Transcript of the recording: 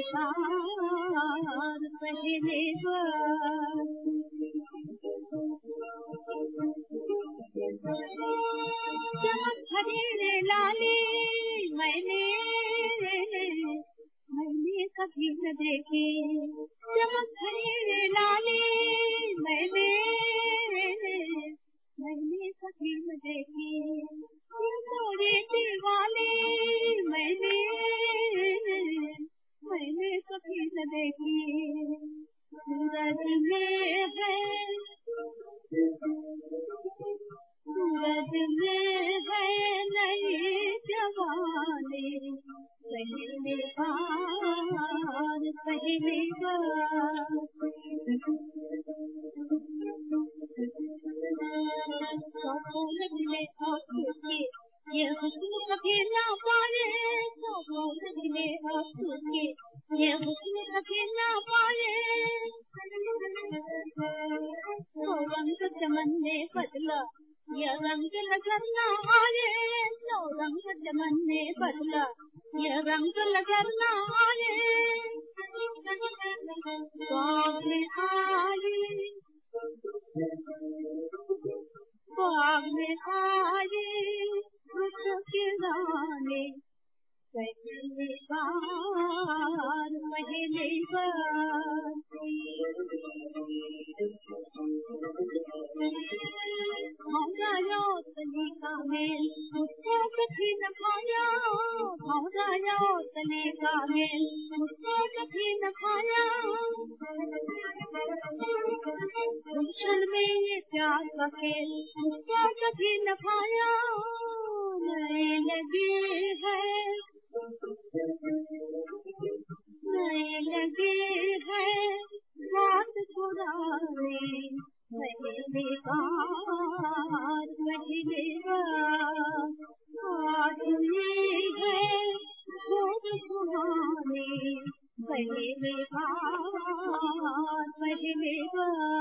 बार पहले बार चमक भरे लाले मैंने कभी न देखे, चमक भरे लाले मैंने कभी न देखे, मोरे दीवाने मैंने कभी न देखे। सूरज में है नई जवानी पहली बार ये हुस्न कभी ना पाए, ये हुस्न कभी ना पाए, तो रंग चमन में बदला ये रंग नजर न आए, तो रंग चमन में बदला ये रंग नजर न आए। बाग में आए रुख के गाने पहली बार भौराया तलीका में मुझको कभी न खाया, भौराया तलीका में मुझको कभी न खाया, गुलशन में ये प्यार का खेल मुझको कभी न खाया। नई लगी है बात पुरानी पहली बार आज हुई है खूब सुहानी पहली बार